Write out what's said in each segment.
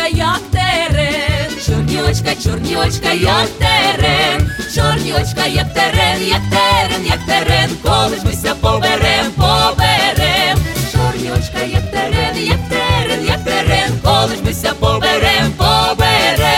як терен, чорні очка, як терен, чорні очка, як терен, як терен, як терен, коли ж мися поберем, поберем, чорні очка, як терен, як терен, як терен, коли ж мися поберем, поберем.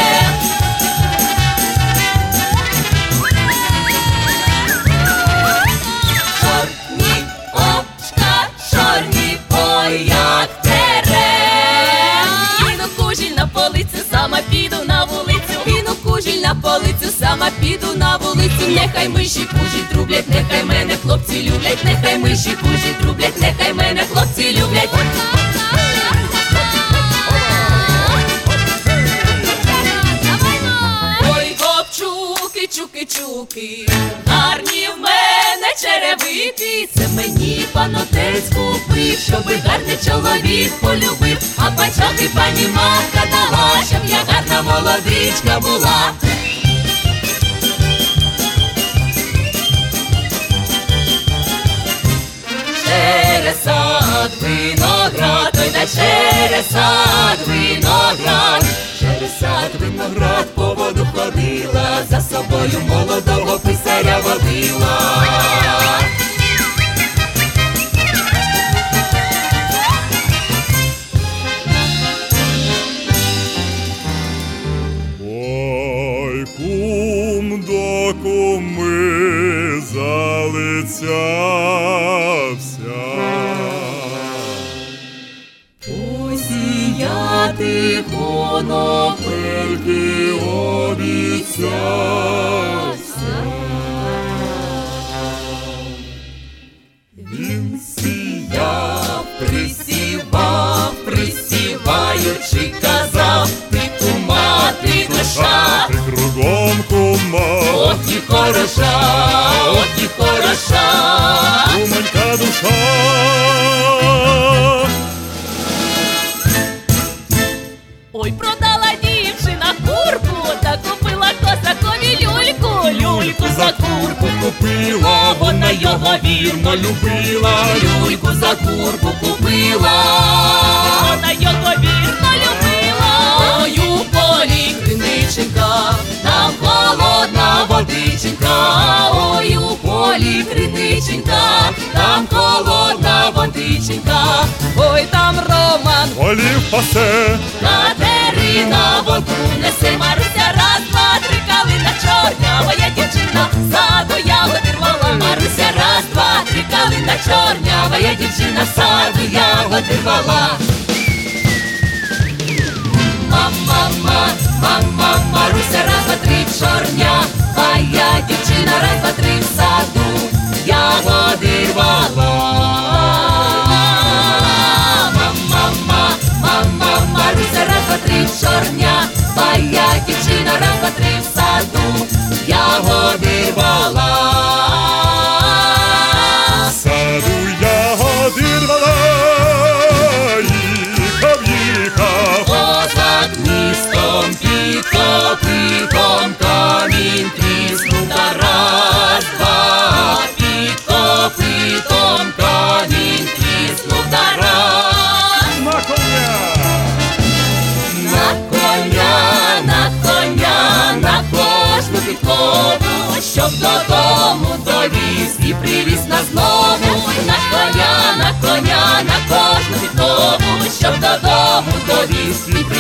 Чорні очка, чорні, ой, як терен. Кину кужіль на полицю, сама піду на вулицю. Кину кужіль на полицю, сама піду на вулицю. Нехай миші кужіль трублять, нехай мене хлопці люблять. Нехай миші кужіль трублять, нехай мене хлопці люблять. Ой, хлопчуки, чуки, гарні в мене черевики. Це мені пан отець купив, щоби гарний чоловік полюбив. А бачок і пані матка дала, щоб я гарна молодичка була. Через сад виноград, ой, да через сад виноград. Через сад виноград по воду ходила, за собою молодого писаря водила. Ой, кум до куми залицявся, посіяти конопельки обіцявся. Він сіяв, присівав, присіваючи казав: ти кума, ти душа, ти кругом кума, от і хороша, от і хороша, кумонька душа. Ой, продала дівчина курку, та купила косакові люльку. Люльку за курку купила, вона його вірно любила. Люльку за курку купила, вона його вірно любила. Ой, у полі криниченька, там холодна водиченька. Ой, у полі криниченька, там холодна водиченька. Ой, там Роман Волів пасе, Катерина воду несе. Маруся, раз, два, три, калина чорня, моя дівчина саду ягоди рвала. Маруся, раз, два, три, калина чорня, моя дівчина саду ягоди рвала. Мама, Маруся, раз, два, три, чорня, моя дівчина раз, два, три, в саду ягоди рвала. Маруся, раз, два, три, чорня, моя дівчина раз, два, три, в саду ягоди рвала. в саду ягоди рвала, їхав, Позад містом під копитом камінь тріснув, та раз, два, під копитом камінь тріснув, та раз. на коня. На коня, на кожну підкову, щоб додому довіз і привіз нас знову. На коня, на кожну підкову, щоб додому довіз і